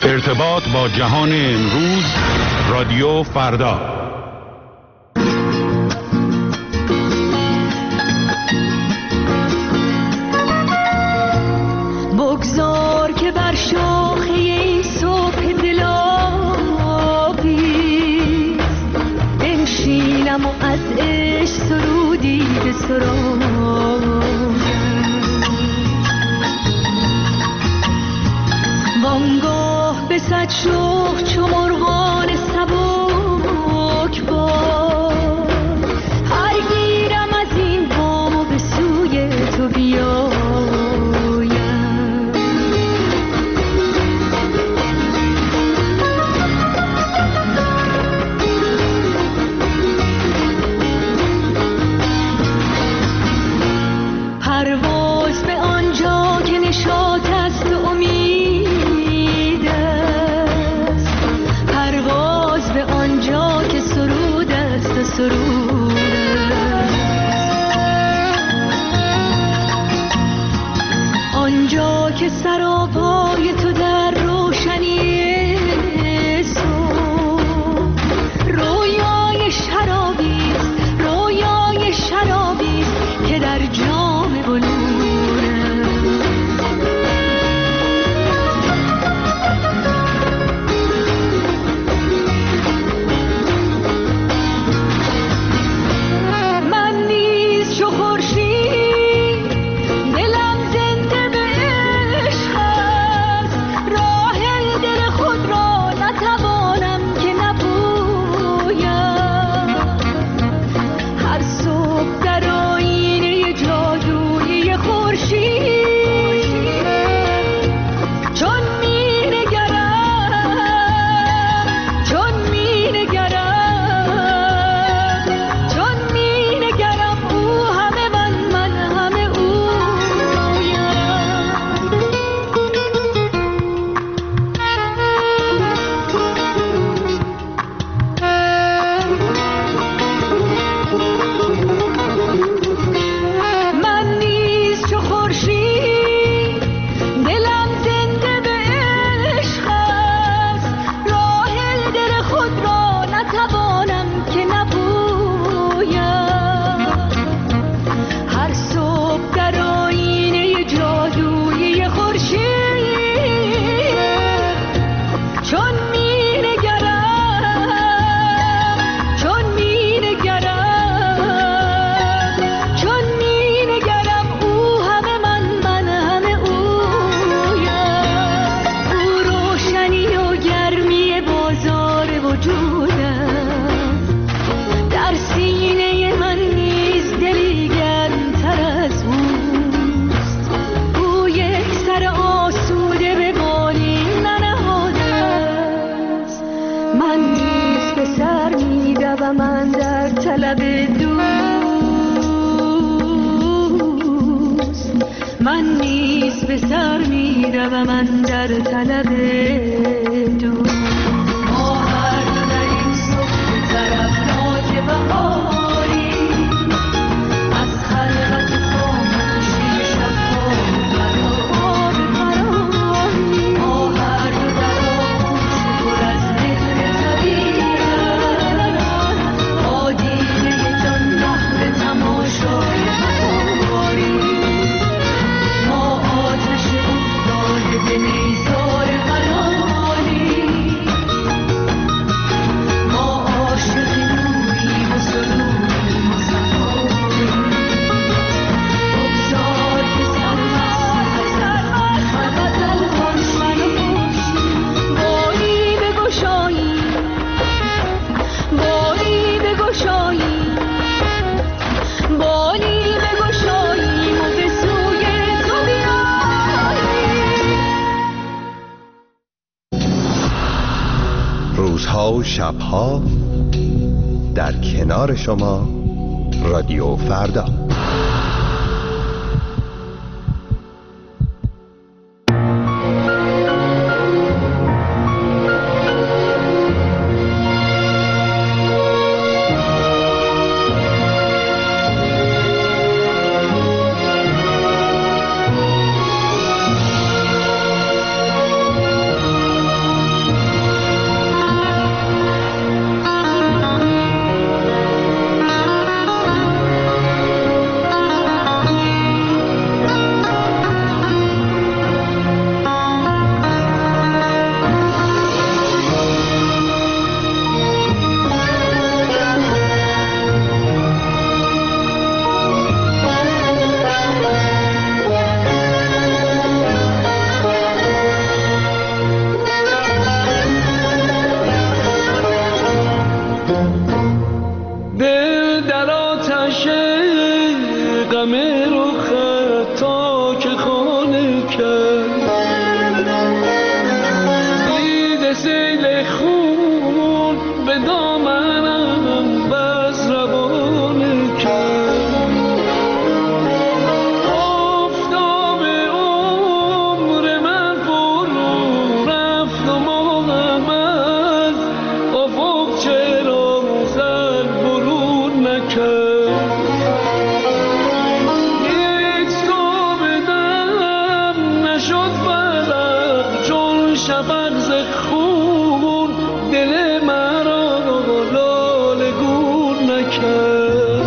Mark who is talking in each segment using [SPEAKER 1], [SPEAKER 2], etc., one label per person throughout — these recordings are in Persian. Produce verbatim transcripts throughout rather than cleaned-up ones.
[SPEAKER 1] ارتباط با جهان امروز، رادیو فردا.
[SPEAKER 2] بگذار که بر شاخه این صبح دلابی بنشینم و از عشق سرودی بسرایم، وانگاه به صد شوق چو مرغان سبک بار پر گیرم از این بام و به سوی تو بیایم. پرواز به آنجا که نشاط است و امید است، پرواز به آنجا که سرود است و سرود است، آنجا که سراپای تو در روشنی صبح رویای شرابی است، رویای شرابی است که در جام بلور من نیز چو خورشید دلم زنده به عشق است، راه دل خود را نتوانم که نپویم. هر صبح در آینه جادویی خورشید چون می نگرم، چون می نگرم، چون می نگرم او همه من، من همه اویم. من نیز چو خورشید دلم زنده به عشق است، راه دل خود را نتوانم که نپویم. هر صبح در آینه جادویی خورشید چون می نگرم، چون می نگرم، چون می نگرم او همه من، من همه اویم. او روشنی و گرمی بازار وجود است، در سینه من نیز دلی گرمتر از اوست. او یک سر آسوده به بالین ننهاده است، من نیز به سر می دوم اندر طلب دوست، من نیز به سر می دوم اندر طلب دوست. ما هر دو در این صبح طرفناک بهاری از خلوت خاموشی شب‌ها فرار فراری، ما هر دو در آغوش پر از مهر طبیعت با دیده جان بهر تماشای بهاری، ما آتش افتاده به نیزار حلالی، ما عاشق نوریم و سروریم و صفایی. بگذار که سرمست من غزل کنش من و خوشی، باری بگشایی، باری بگشایی، باری بگشاییم و به سوی تو بیاییم.
[SPEAKER 3] روزها و شبها در کنار شما، رادیو فردا.
[SPEAKER 4] سبق ز خون دل مرا لاله گون نکرد.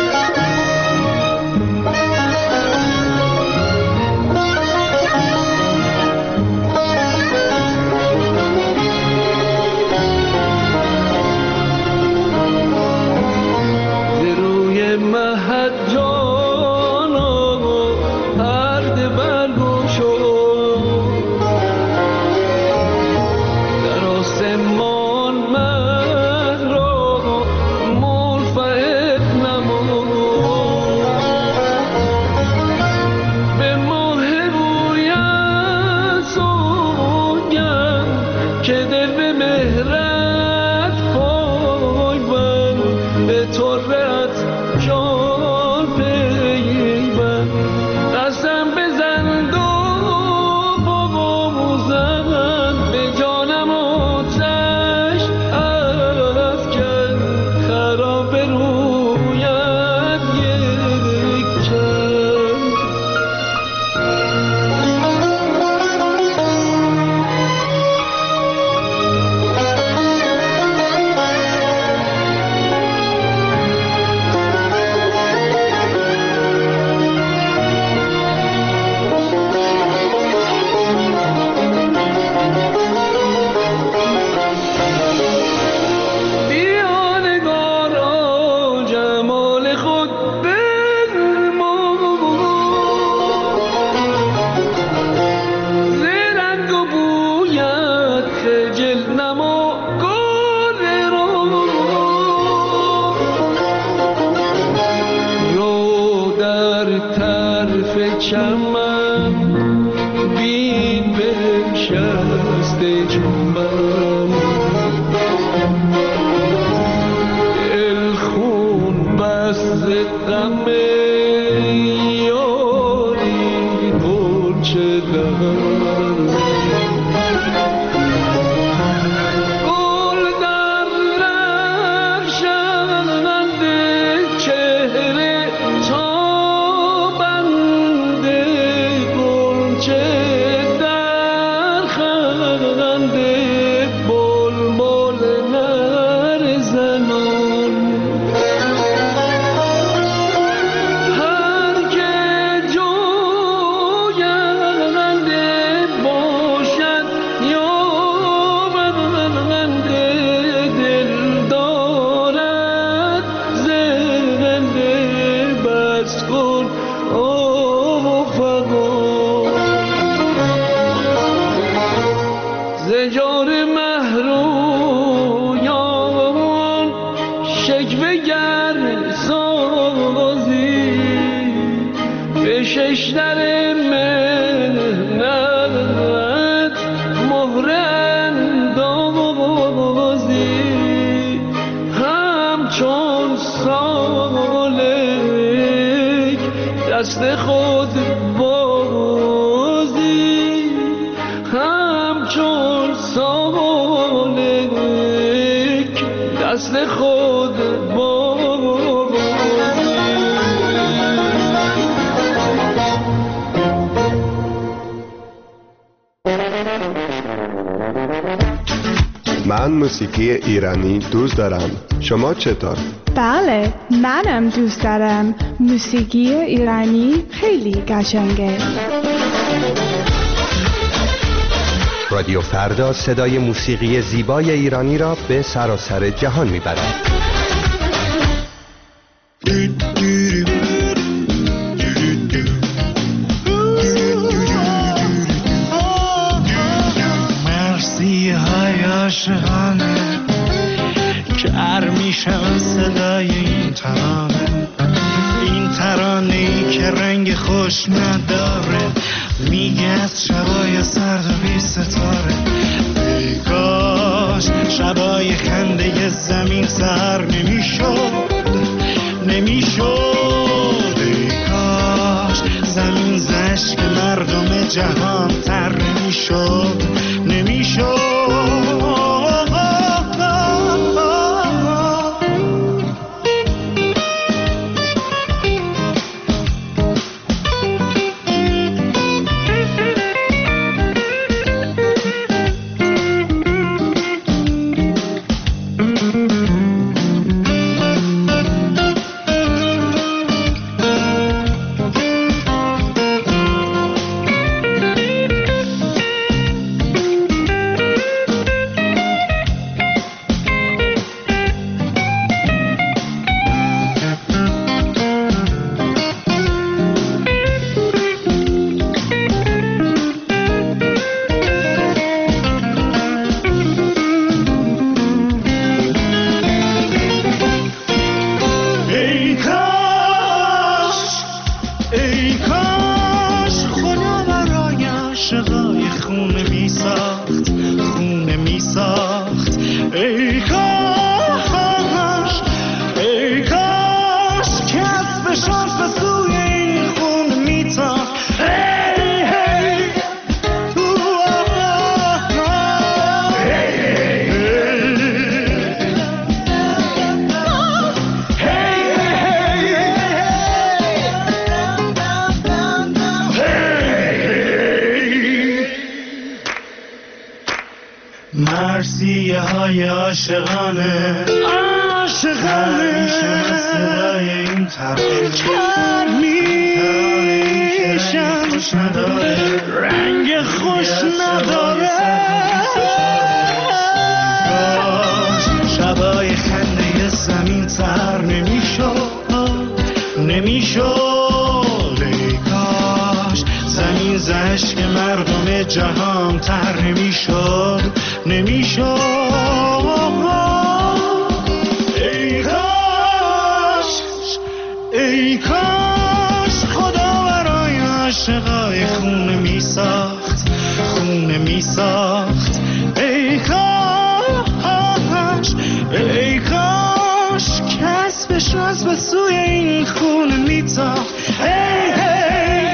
[SPEAKER 4] ز روی مهد جانا پرده برگشاد، در آسمان مه را منفعل نمود، به ماه رویت سوگند که دل به مهرت پای بند، به طرت جان پیوند. قسم بزن و باموزن، به جانم آتش افکن، خراب رویت یک چند. بیا نگارا جمال خود بنما، ز رنگ و بویت خجل نما گل رو. رو در طرف چمن بین بنشسته چوبم، دل خون بست غم یاری غنچه دارم. گل در رخشنده چهره تابنده، غنچه در خنده، بلبل نر زنان. هر که جوینده باشد یا بنده، دل دارد زنده، بس کن آفقان. ز جان مهرویان شکوه گر سازی، به شش در منت مهره اندازی، همچون سالک دست خود بازی، همچون سالک دست خود بازی.
[SPEAKER 3] من موسیقی ایرانی دوست دارم. شما چطور؟
[SPEAKER 5] بله، منم دوست دارم. موسیقی ایرانی خیلی قشنگه.
[SPEAKER 3] رادیو فردا صدای موسیقی زیبای ایرانی را به سراسر جهان میبرد.
[SPEAKER 6] مرسی های عاشقانه کر میشن صدای این ترانه، این ترانه ای که رنگ خوش نداره، میگه از شبای سرد و بی ستاره. ای کاش شبای خنده زمین سر نمیشد نمیشد، ای کاش زمین زشک مردم جهان تر نمیشد نمیشد. مرثیه های عاشقانه عاشقانه همیشه صدای این طرف میشم خوش نداره رنگ خوش نداره شبای خنده زمین تر نمیشد نمیشد ای کاش زمین زشک مردم جهان تر نمیشد نمیشد ای کاش ای کاش خدا برای عاشقای خونه میساخت خونه میساخت ای کاش ای کاش کسبش از به سوی این خونه میتاخت هی هی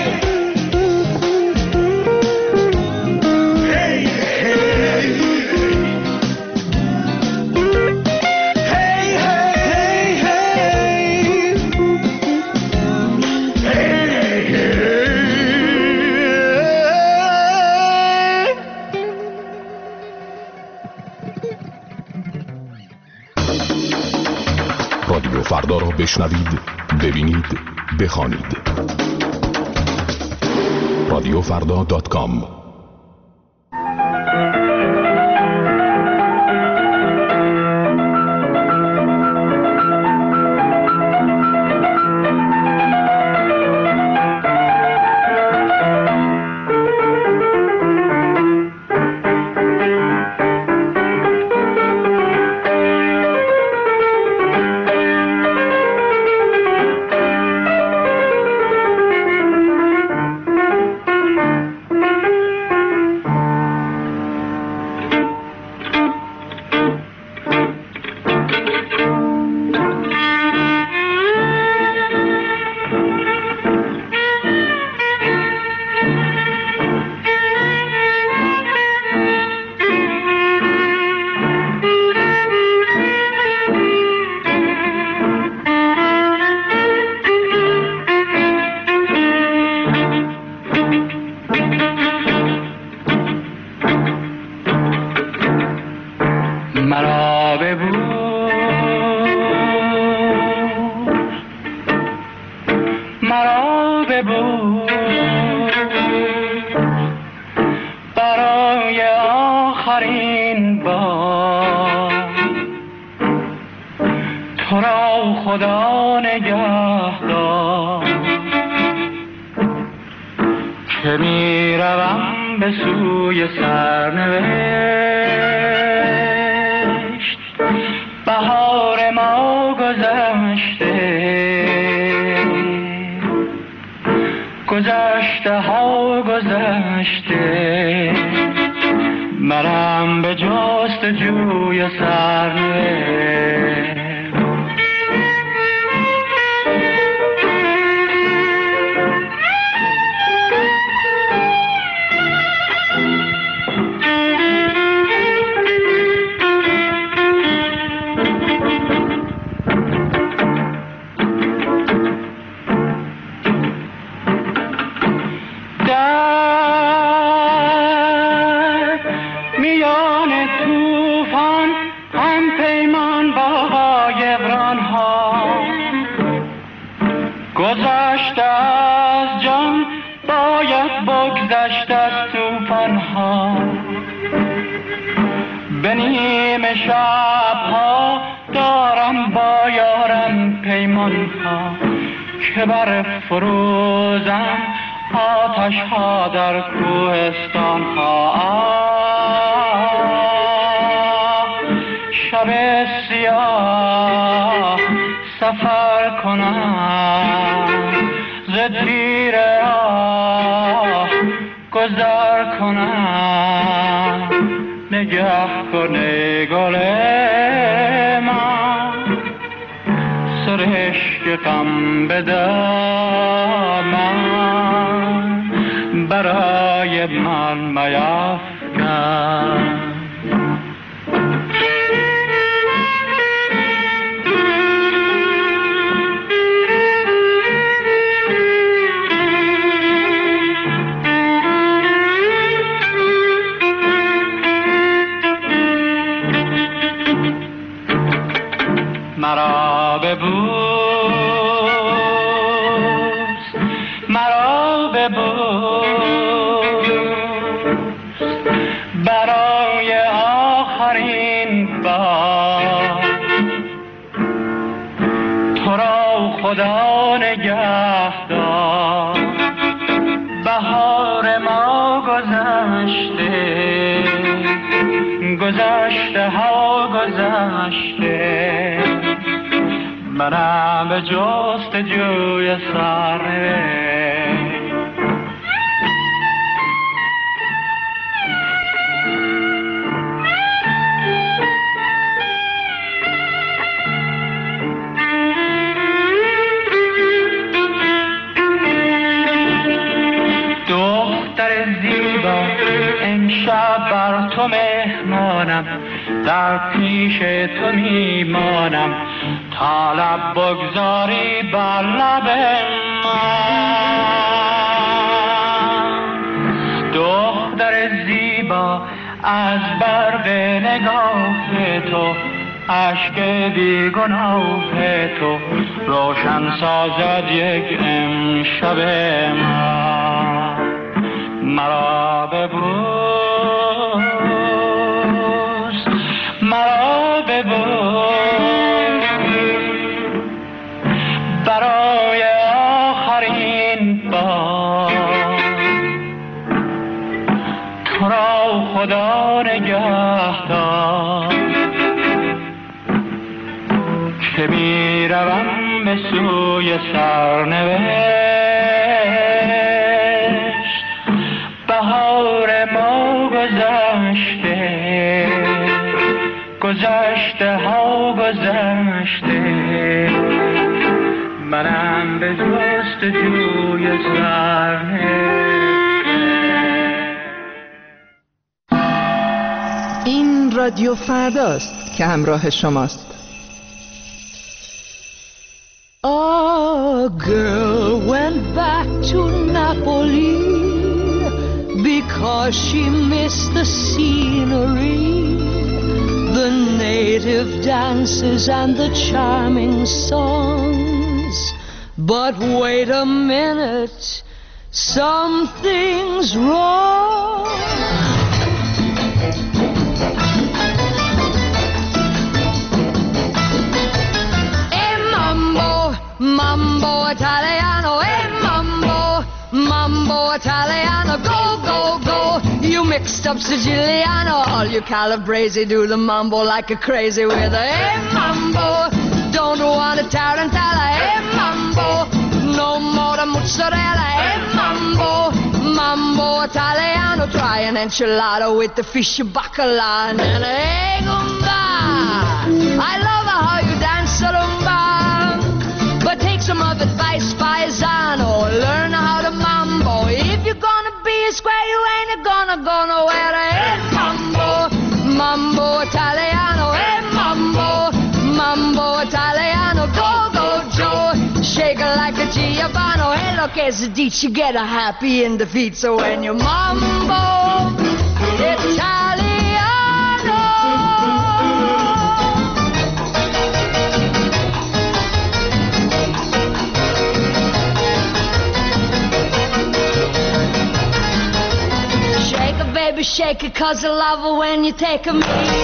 [SPEAKER 7] رادیو فردا را بشنوید، ببینید، بخوانید. رادیو فردا دات کام.
[SPEAKER 8] گذشته ها گذشته مرم به جست جوی سرنوشت. گذشته از جان باید بگذشت از توفان‌ها، به نیمه شب‌ها دارم با یارم پیمان‌ها که بر فروزم آتش‌ها در کوهستان‌ها. شب سیاه سفر کنم ز تیر راه گذر کنم، نگه کنه گل من سرشک غم به دامن برای من میفکن. آخرین بار تو را خدا نگه دار. بهار ما گذشته، گذشته ها گذشته، منم به جست جوی سرنوشت. امشب بر تو مهمانم، در پیش تو میمانم تا لب بگذاری بر لب من. دختر زیبا از برق نگاه تو، اشک بیگناه تو روشن سازد یک امشب من. مرا ببوس، مرا ببوس برای آخرین بار. تو را خدا نگه دار که می روم به سوی سرنوشت. بهار ما گذشته، گذشته ها گذشته، منم به جست جوی سرنوشت.
[SPEAKER 9] این رادیو فرداست که همراه شماست.
[SPEAKER 2] A girl went back to Napoli because she missed the scenery, the native dances and the charming songs. But wait a minute, something's wrong. Mambo Italiano, eh, mambo, mambo Italiano, go, go, go. You mixed up Siciliano, all you Calabrese do the mambo like a crazy with a, eh, mambo. Don't want a tarantella, eh, mambo. No more the mozzarella, eh, mambo. Mambo Italiano, try an enchilada with the fish bacala and an egg umba. I love how you dance rumba. But take some of advice, paisano. Learn how to mambo. If you're gonna be a square, you ain't gonna go nowhere. Hey, mambo, mambo Italiano. Hey, mambo, mambo Italiano. Go, go, Joe. Shake it like a Giovanni. Hey, look, as a ditch, you get a happy in the feet. So when you mambo Italiano. Baby, shake it, cause I love it when you take a me.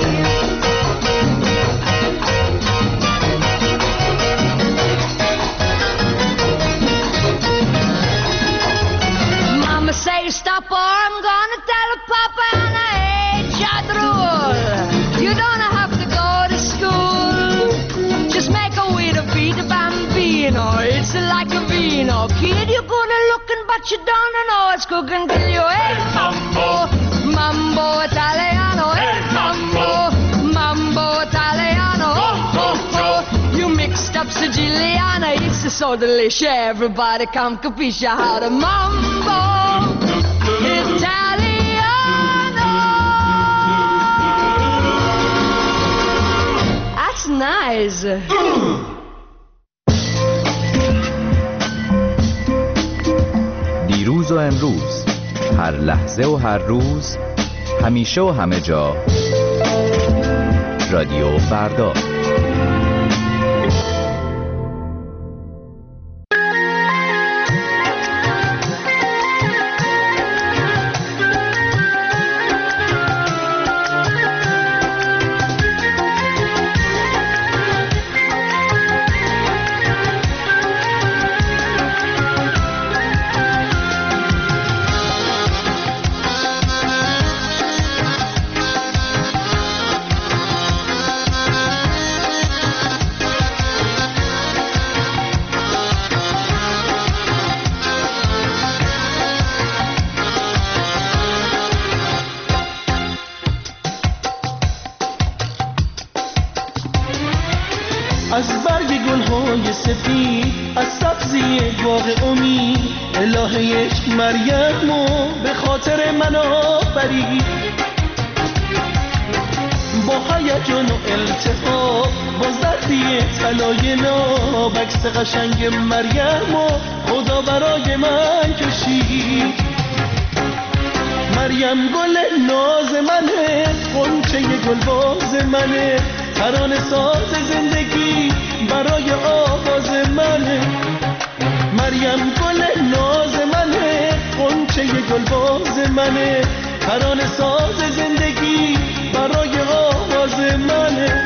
[SPEAKER 2] Mama say stop or I'm gonna tell her Papa and I hate your rule. You don't have to go to school, just make a way to be the bambino. It's like a vino. Kid, you're good at looking but you don't know it's cooking till you ain't mambo. Mambo Italiano, eh, mambo, mambo Italiano, oh, oh, oh. You mixed up Siciliana, it's so delicious. Everybody come capisce how to mambo Italiano. That's nice.
[SPEAKER 10] دیروز و امروز، هر لحظه و هر روز، همیشه و همه جا، رادیو فردا.
[SPEAKER 6] های سفید از سبزی باغ امید. الهه یک مریمو به خاطر من آفرید، با هیجان و التهاب با زردی طلای ناب عکس قشنگ مریمو خدا برای من کشید. مریم گل ناز منه، غنچه گلباز منه، ترانه ساز زندگی برای آواز منه. مریم گل ناز منه، غنچه گلباز منه، ترانه ساز زندگی برای آواز منه.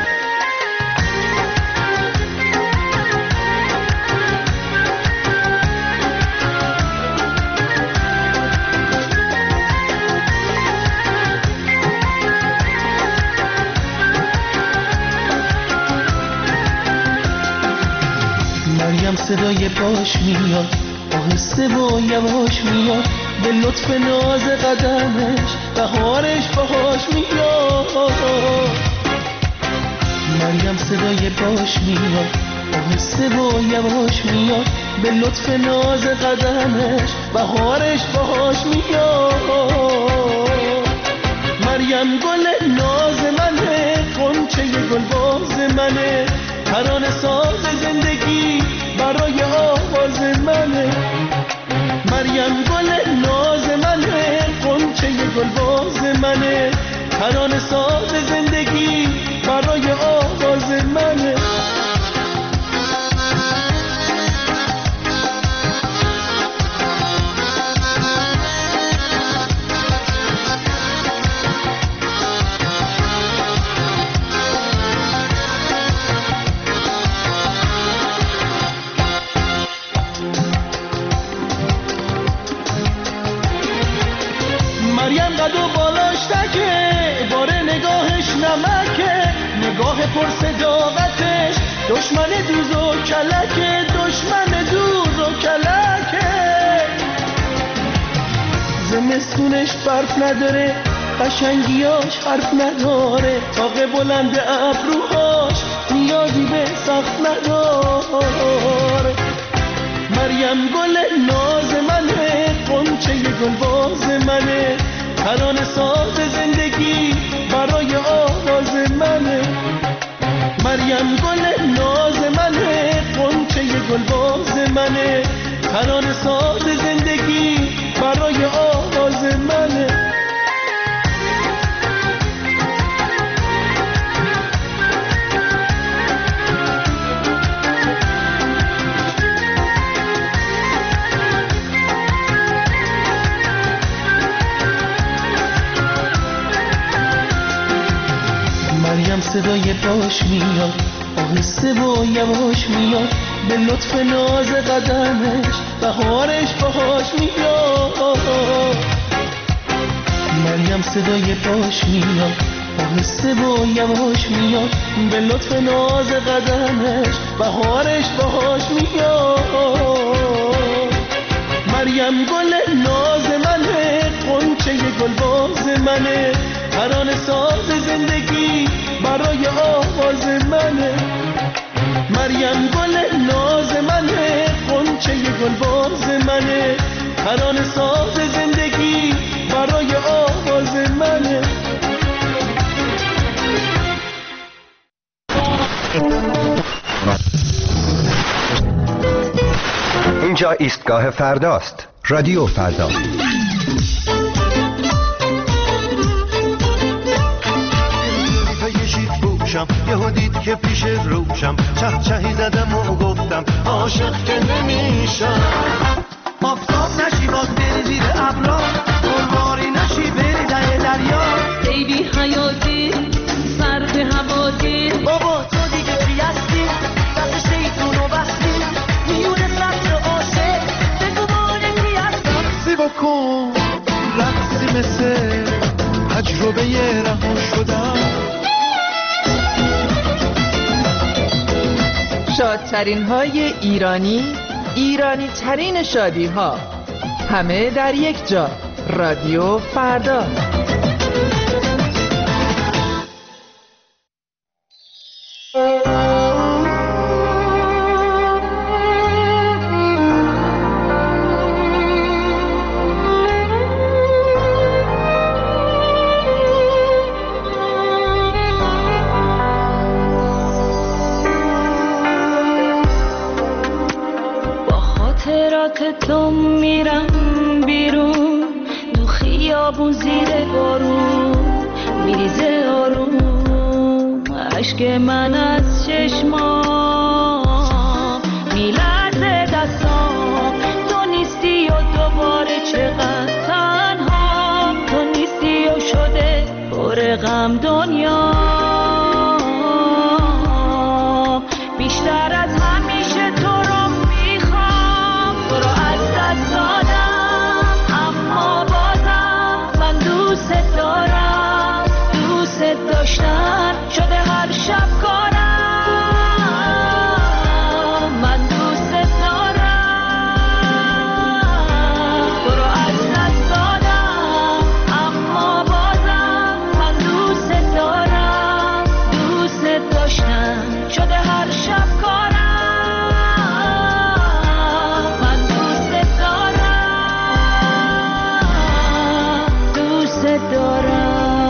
[SPEAKER 6] مریم صدای پاش میاد، آهسته و یواش میاد، به لطف ناز قدمش بهارش باهاش میاد. مریم صدای پاش میاد، آهسته و یواش میاد، به لطف ناز قدمش بهارش باهاش میاد. مریم گل ناز منه، غنچه گلباز منه، ترانه ساز زندگی برای آواز منه. مریم گل ناز منه، غنچه گلباز منه، ترانه ساز زندگی برای آواز منه. مریم قد و بالاش تکه، باره نگاهش نمکه، نگاه پر صداقتش دشمن دوز و کلکه، دشمن دوز و کلکه. زمستونش برف نداره، قشنگیاش حرف نداره، طاق بلند ابروهاش نیازی به سخت نداره. مریم گل ناز منه، غنچه گلباز منه، ترانه ساز زندگی برای آواز منه. مریم گل ناز منه، غنچه گلباز منه، ترانه ساز زندگی برای آواز منه. مریم صدای پاش میاد، آهسته و یواش میاد، به لطف ناز قدمش بهارش باهاش میاد. مریم صدای پاش میاد، آهسته و یواش میاد، به لطف ناز قدمش بهارش باهاش میاد. مریم گل ناز منه، غنچه گلباز منه، ترانه ساز زندگی برای آواز منه. مریم گل ناز منه، غنچه گلباز منه، ترانه ساز زندگی برای آواز منه.
[SPEAKER 3] اینجا ایستگاه فرداست، رادیو فردا.
[SPEAKER 11] یهو دید که پیش روشم، چه چهی زدم و گفتم عاشق که نمیشم. آفتاب نشی باز بری زیر ابرا، قربانی نشی بری ده دریا.
[SPEAKER 12] بیبی حیاتی سرد هواتی،
[SPEAKER 11] بابا تو دیگه چی هستی؟ دست شیطونو بستی میونه سبز عاشق، بگو باره کی هستم. سی بکن رقصی مثل تجربه رها شدم.
[SPEAKER 9] شادترین های ایرانی، ایرانی ترین شادی ها، همه در یک جا. رادیو فردا.
[SPEAKER 12] تو میرم بیرون، تو خیابون زیر بارون میریزه آروم اشک من از چشمام، میلرزه دستام. تو نیستی و دوباره چقدر تنها، تو نیستی و شده پر غم دنیا. بیشتر از همیشه تو رو میخوام، تو رو از دست دادم اما بازم من دوست دارم. دوست داشتن شده هر شب کارم، من دوست دارم. تو رو از دست دادم اما بازم من دوست دارم. دوست داشتن شده هر شب کارم، من دوست دارم. دوست دارم.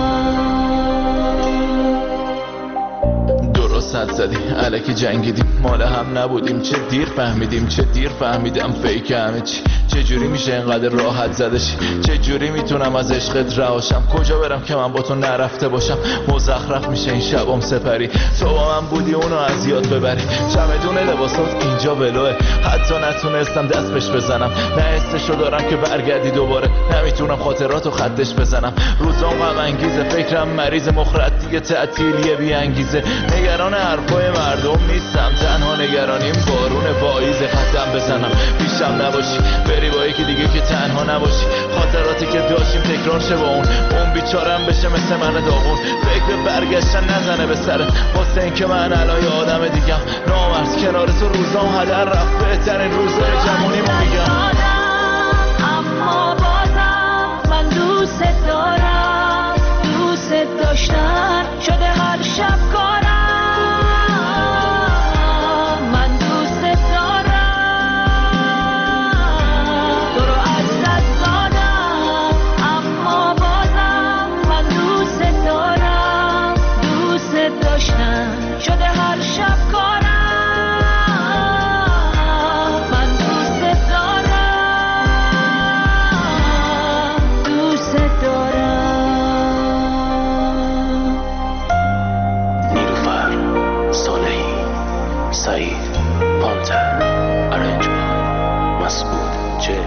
[SPEAKER 13] درست حد زدی الکی جنگیدیم، مال هم نبودیم. چه دیر فهمیدیم، چه دیر فهمیدم فیک همه چی. چه جوری میشه اینقدر راحت زدشی؟ چه جوری میتونم از عشقت رهاشم؟ کجا برم که من با تو نرفته باشم؟ مزخرف میشه این شبام سپری، تو با من بودی اونو از یاد ببری. چمدون لباسات اینجا ولوه، حتی نتونستم دست بهش بزنم. نه حسشو دارم که برگردی دوباره، نمیتونم خاطراتو خطش بزنم. روزام غم انگیزه، فکرم مریض، مخرد دیگه تعطیلیه بی انگیزه. نگران حرفای مردم نیستم، تنها نگرانیم بارون پاییز. خطم بزنم پیشم نباشی، بری با یکی دیگه که تنها نباشی. خاطراتی که داشتیم تکرار شه با اون، اون بیچارم بشه مثل من داغون. فکر برگشتن نزنه به سرت، واسه این که من الان یه آدم دیگم. نامرز کنار تو روزام هدر رفت، بهترین روزای جوونیمو میگم.
[SPEAKER 12] اما بازم من دوست دارم. دوست داشتن شده هر شب کارم، من دوست دارم. تو رو از دست دادم اما بازم من دوست دارم. دوست داشتن شده هر شب کارم، من دوست دارم. دوست دارم.
[SPEAKER 14] نیلوفر صالحی، سعید پانتر، ارنجمان مسعود چه.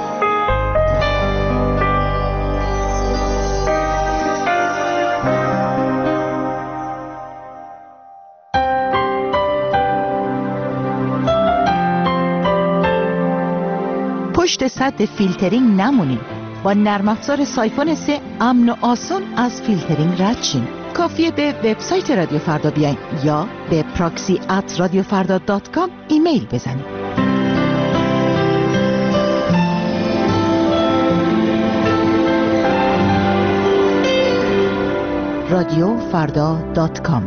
[SPEAKER 15] پشت سد فیلترینگ نمونید. با نرم افزار سایفون سه امن و آسان از فیلترینگ رد شین. کافیه به وبسایت رادیو فردا بیاین یا به پراکسی ات رادیو فردا دات کام ایمیل بزنید. رادیو فردا دات کام.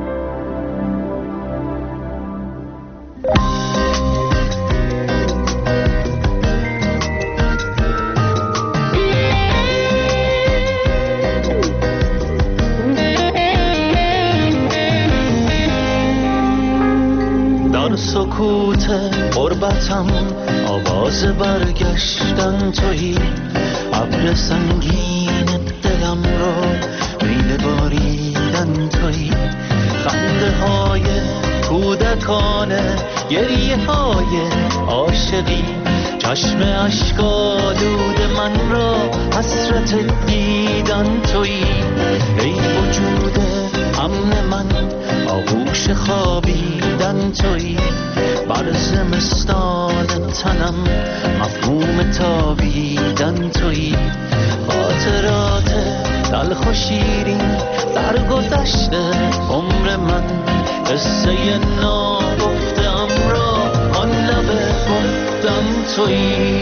[SPEAKER 6] سکوت غربتم آواز برگشتن تویی، ابر سنگین دلم رو میل باریدن تویی. خنده های کودکانه، گریه های عاشقی، چشم اشک‌آلود من را حسرت دیدن تویی. ای وجود امن من، آغوش خوابیدن تویی. بر زمستان تنم مفهوم تابیدن تویی. خاطرات تلخ و شیرین سرگذشت عمر من، قصه ناگفته‌ام را آن لب گفتم تویی.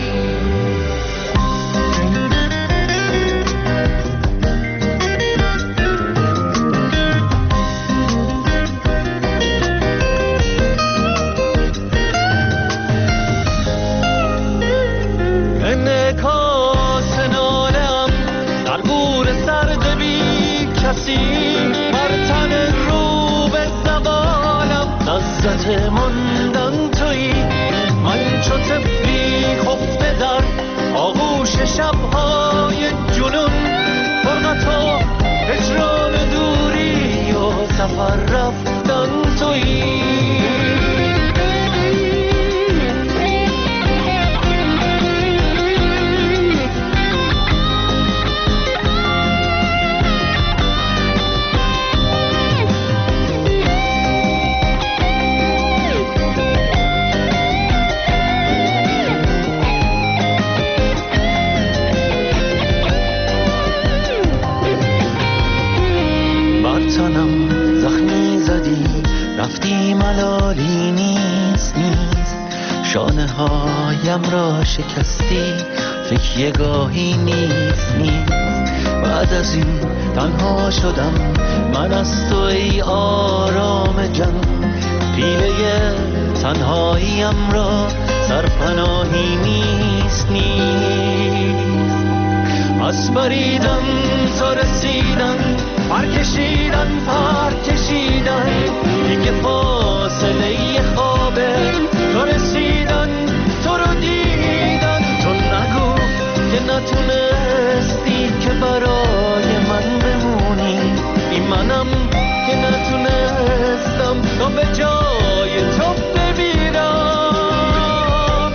[SPEAKER 6] بر تن رو به زوالم لذت ماندن تویی. من چو طفلی خب دوش شبهای جنون، فرقت و هجران و دوری و سفر رفتن تویی. تنم زخمی زدی رفتی ملالی نیست نیست، شانه هایم را شکستی فکر یه گاهی نیست نیست. بعد از این تنها شدم من از تو ای آرام جان، پیله تنهاییم را سرپناهی نیست نیست. از بریدن تا رسیدن، پر کشیدن پر کشیدن، دیگه فاصله خوابه تو رسیدن تو رو دیدن. تو نگو که نتونستی که برای من بمونی، این منم که نتونستم تا به جای تو بمیرم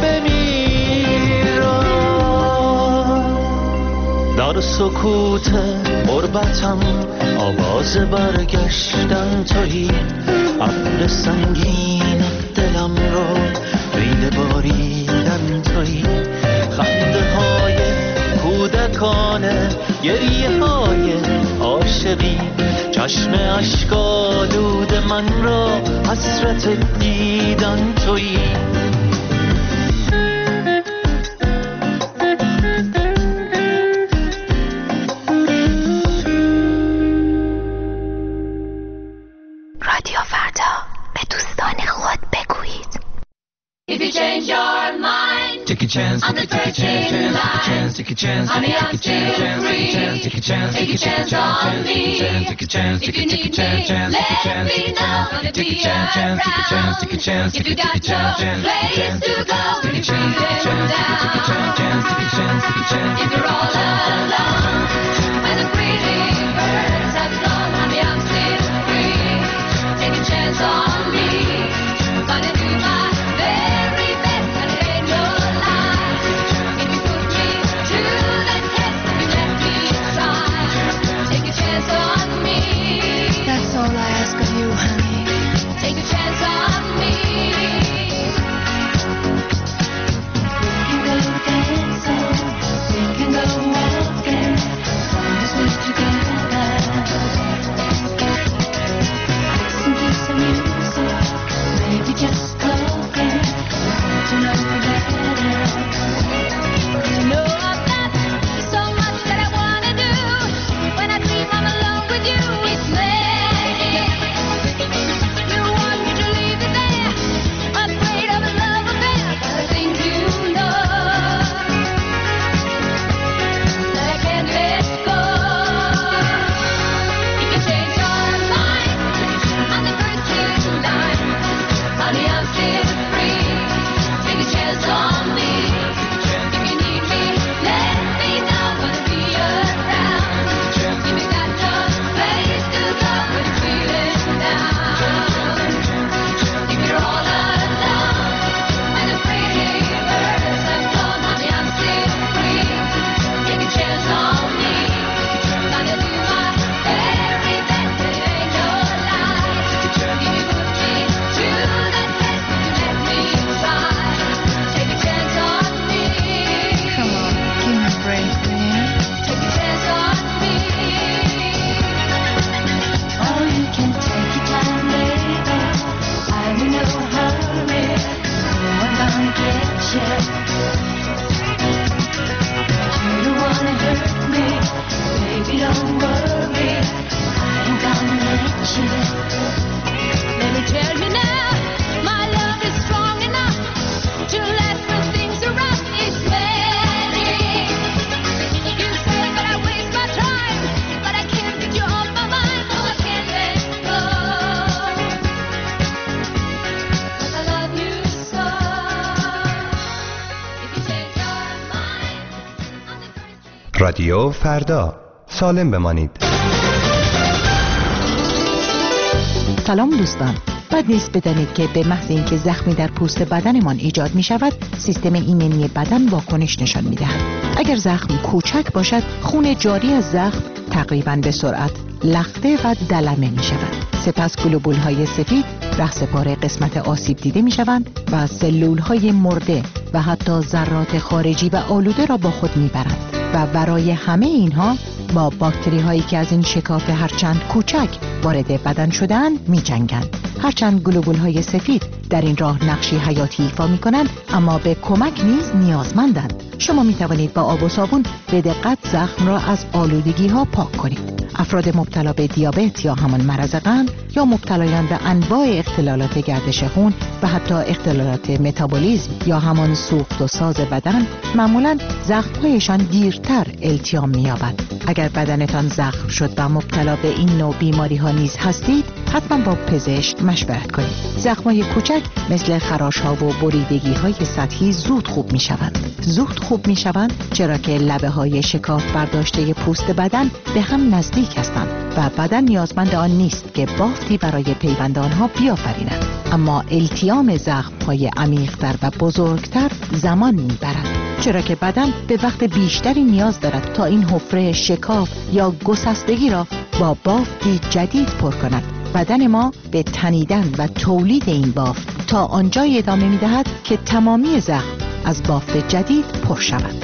[SPEAKER 6] بمیرم. در سکوت غربتم آواز برگشتن تویی، ابر سنگین دلم رو ریل باریدن تویی. خنده های کودکانه گریه های عاشقی، چشم اشکالود من را حسرت دیدن تویی.
[SPEAKER 11] Take a chance, take a chance, take a chance, take a chance, take a chance, take a chance, take a chance, take a chance on me. Take a chance, take a take a chance, chance, take a chance, take a chance, take a chance, chance, take a chance, take a chance, take a take a chance, chance, take a chance, take a chance, take a chance, take a chance, take a chance, chance, take a chance, take a chance. If you're all alone and the pretty birds have flown, honey, I'm still free. Take a chance on me. Gonna do my very best and it ain't no lie. If you put me to the test, you let me try. Take a chance on me. That's all I ask of you, honey. Take a chance on me. We can go dancing, we can go walking,
[SPEAKER 3] رادیو فردا، سالم بمانید.
[SPEAKER 15] سلام دوستان، بد نیست بدانید که به محض اینکه زخمی در پوست بدنمان ایجاد می شود، سیستم ایمنی بدن واکنش نشان می دهد. اگر زخم کوچک باشد، خون جاری از زخم تقریباً به سرعت لخته و دلمه می شود. سپس گلوبول های سفید رهسپار قسمت آسیب دیده می شوند و سلول های مرده و حتی ذرات خارجی و آلوده را با خود می برند و برای همه اینها با باکتری هایی که از این شکاف هرچند کوچک وارد بدن شدن می جنگند. هرچند گلوبول های سفید در این راه نقشی حیاتی ایفا می کنند، اما به کمک نیز نیازمندند. شما می توانید با آب و صابون به دقت زخم را از آلودگی ها پاک کنید. افراد مبتلا به دیابت یا همان مرض قند یا مبتلایان به انواع اختلالات گردش خون و حتی اختلالات متابولیسم یا همان سوخت و ساز بدن معمولاً زخم‌هایشان دیرتر التیام می‌یابد. اگر بدنتان زخم شد و مبتلا به این نوع بیماری‌ها نیز هستید، حتما با پزشک مشورت کنید. زخم‌های کوچک مثل خراش‌ها و بریدگی‌های سطحی زود خوب می‌شوند. زود خوب می‌شوند چرا که لبه‌های شکاف برداشته پوست بدن به هم نزدیک هستند و بدن نیازمند آن نیست که بافتی برای پیوند آنها بیافریند. اما التیام زخم‌های عمیق‌تر و بزرگتر زمان می‌برد، چرا که بدن به وقت بیشتری نیاز دارد تا این حفره شکاف یا گسستگی را با بافتی جدید پر کند. بدن ما به تنیدن و تولید این بافت تا آنجای ادامه می‌دهد که تمامی زخم از بافت جدید پر شود.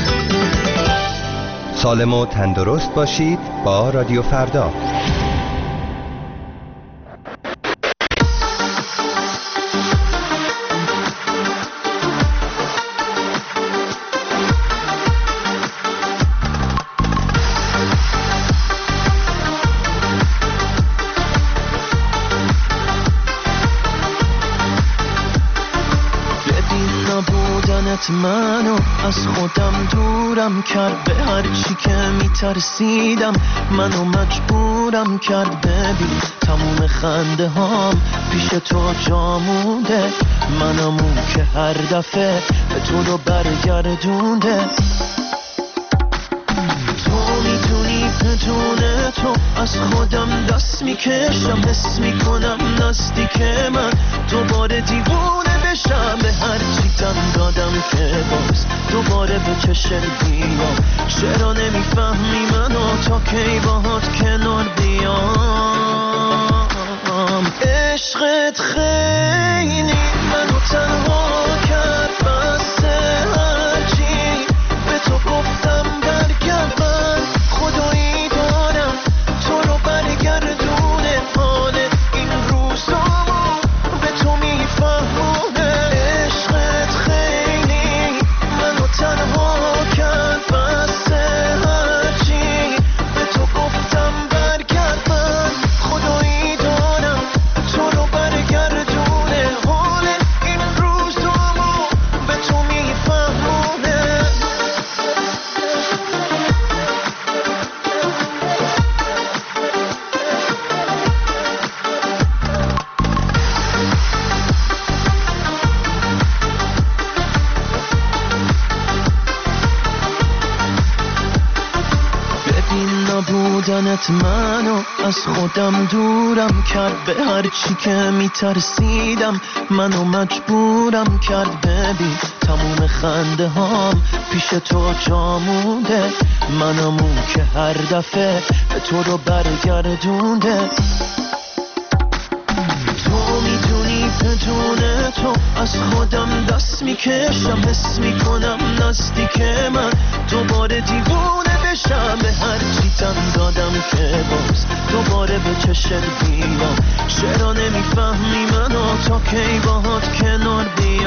[SPEAKER 3] سالم و تندرست باشید با رادیو فردا.
[SPEAKER 6] منو از خودم دورم کرد، به هر چی که میترسیدم منو مجبورم کرد. ببین تموم خنده هام پیش تو جا مونده، منمون که هر دفعه به تو رو برگردونده. تو میدونی بدون تو از خودم دست میکشم، حس میکنم نزدیک من دوباره دیوونه بشم. به هر چی تن دادم که باز دوباره به چشم بیام. چرا نمیفهمی منو تا کی باهات کنار بیام؟ عشقت خیلی منو تنها کرد، بس هرچی به تو گفتم برگرد. من خدایی دارم تو رو برگردونه، حال این روزامو به تو میفهمونه. عشقت خیلی منو تنها کرد، بس هرچی به تو گفتم برگرد. من خدایی دارم تو رو برگردونه، حال این روزامو به تو میفهمونه. بودنت منو از خودم دورم کرد، به هر چی که میترسیدم منو مجبورم کرد. ببین تموم خنده هام پیش تو جا مونده، منمون که هر دفعه به تو رو برگردونده. تو میدونی بدون تو از خودم دست میکشم، حس میکنم نزدیک من دوباره دیوونه بشم. به هر چی تن دادم که باز دوباره به چشم بیام. چرا نمیفهمی منو تا کی باهات کنار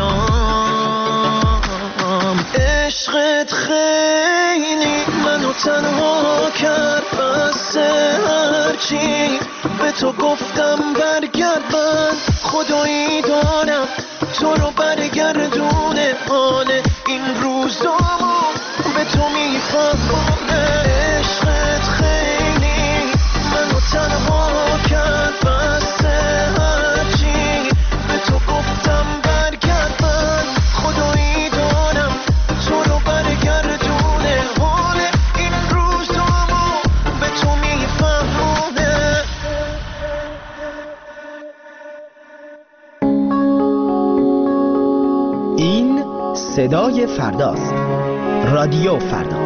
[SPEAKER 6] بیام؟ عشقت خیلی منو تنها کرد، بس هرچی به تو گفتم برگرد. من خدایی دارم تو رو برگردونه، حال این روزامو به تو میفهمونه. عشقت خیلی منو تنها کرد، بس هرچی به تو گفتم برگرد. من خدایی دارم تو رو برگردونه، حال
[SPEAKER 16] صدای فرداست. رادیو فردا.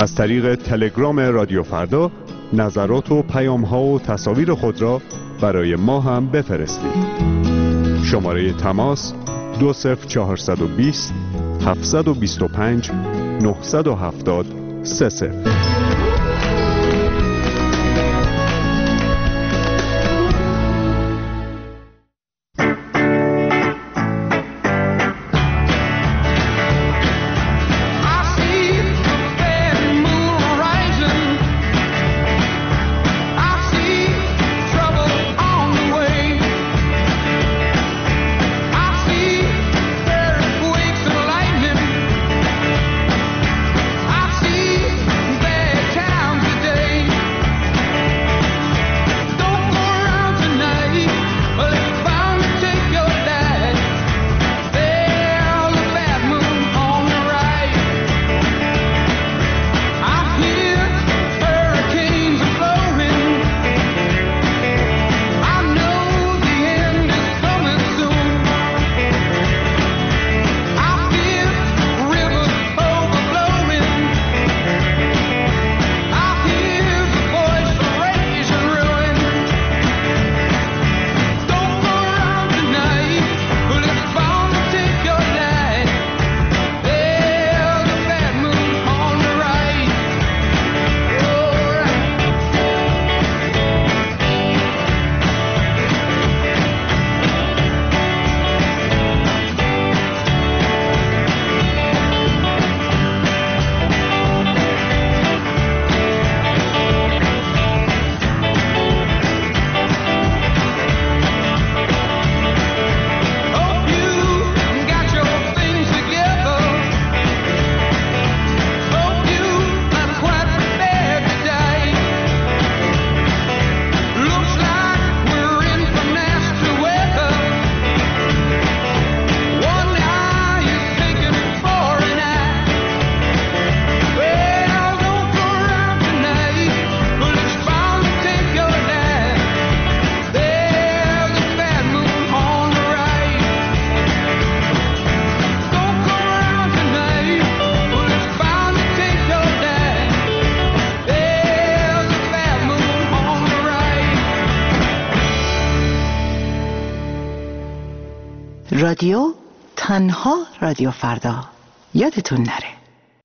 [SPEAKER 1] از طریق تلگرام رادیو فردا نظرات و پیام ها و تصاویر خود را برای ما هم بفرستید. شماره تماس دو صفر چهارصد و بیست هفتصد و بیست و پنج نهصد و هفتاد سه صفر.
[SPEAKER 15] رادیو تنها رادیو فردا، یادتون نره.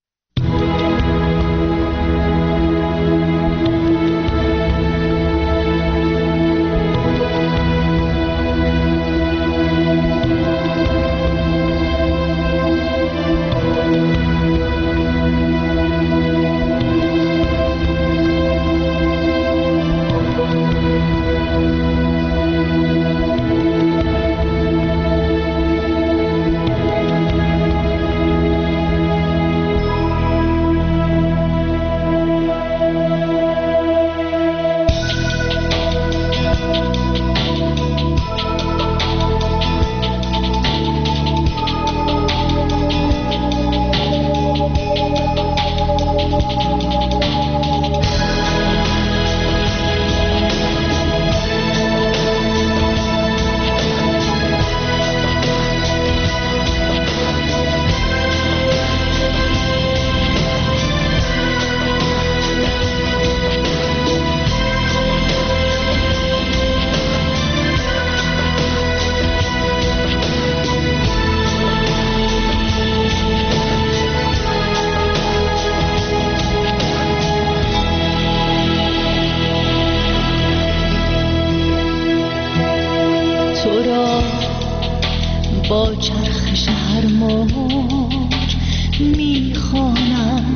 [SPEAKER 12] با چرخش هر موج میخوانم،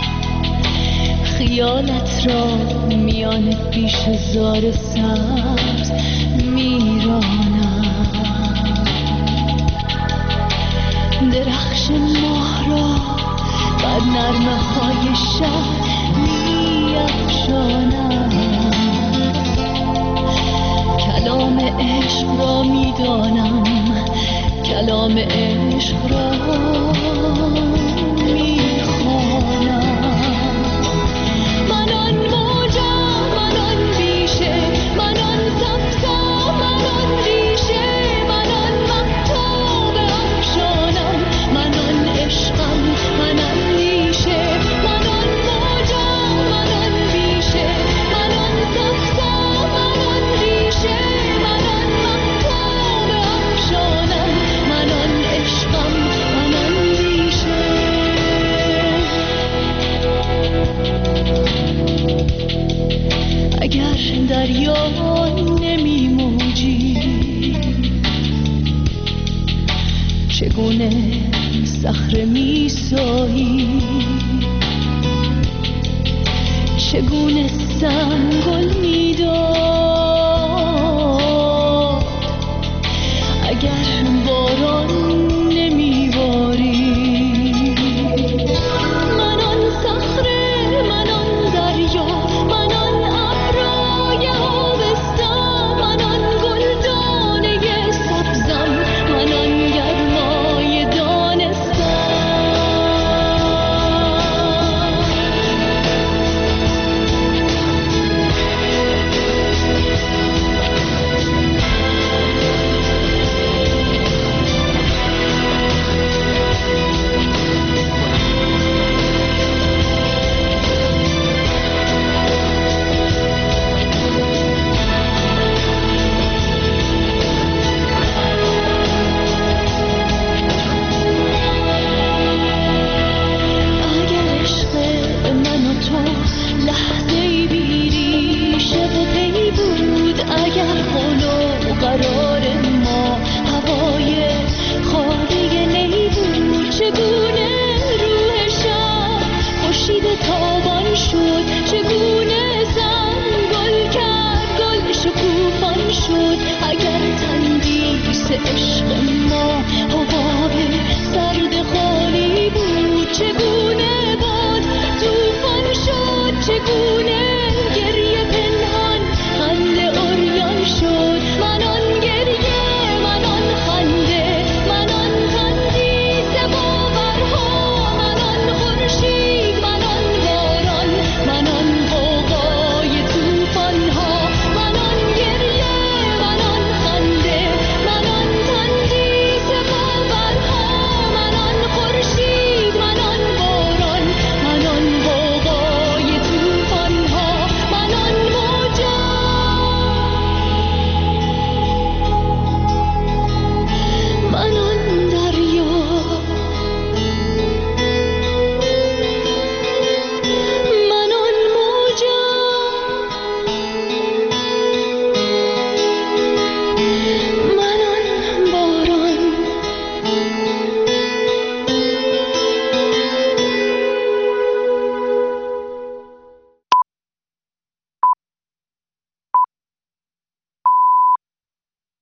[SPEAKER 12] خیالت را میان پیش زار سبز میرانم، درخش ماه را بر نرمه های شب میافشانم، کلام عشق را میدانم، کلام عشق را میخوانم. من آن موجم، من آن بیشه، من آن صفصا، من آن ریشه، من آن مهتاب افشانم، من آن عشقم، من آن نیشه، من آن موجم، چگونه صخره می سایی، چگونه سنگل می داری.